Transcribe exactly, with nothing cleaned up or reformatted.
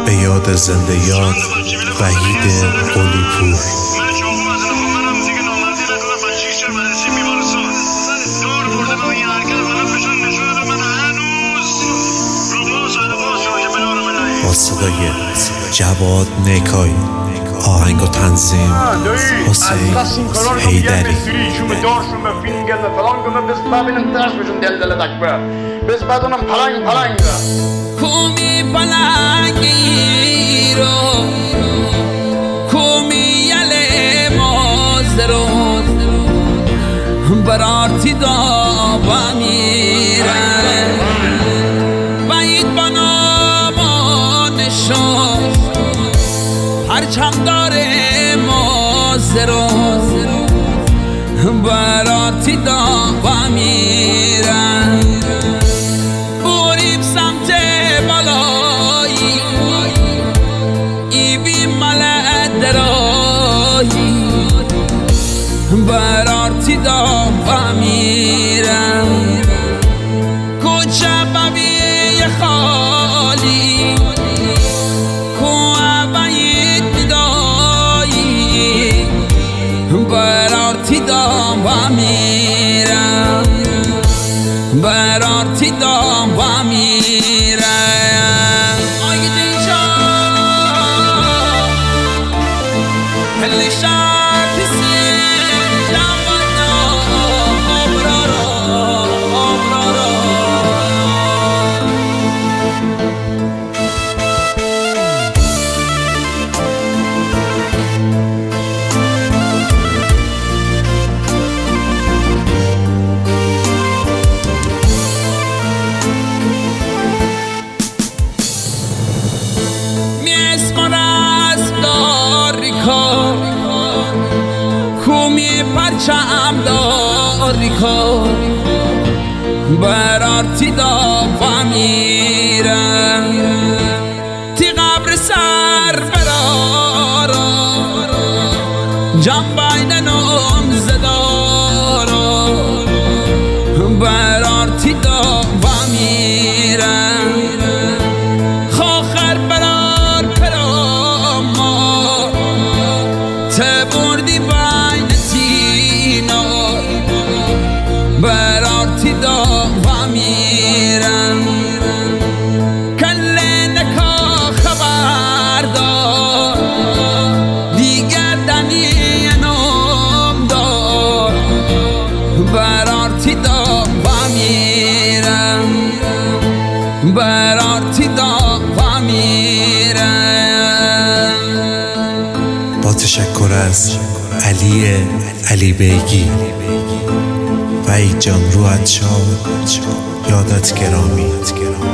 به یاد زنده یاد وحید قلی پور. با صدای جواد نیکایی، آهنگ و تنظیم حسین حیدری. کومی پلنگی رو کومی یله مازرو برارتی دا بمیره باید بنامانشو هرچم داره مازرو برارتی دا بمیره برارتی دا بمیرم کوچه ببی خالی کوه باید بدایی برارتی دا بمیرم برارتی دا بمیرم آی دیجا هلیشا کومی پرچم داری کن برارتی دا بمیرم تی قبر سر برارا جم بایدنم زدارا برارتی دا بمیرم خاخر برار پراما تبردی برارتی دا بمیرم کله نکا خبر دار دیگر دنی نام دار برارتی دا بمیرم برارتی دا بمیرم. با تشکر از علی علی بیگی. وحید جان روحت شاد، یادت گرامی.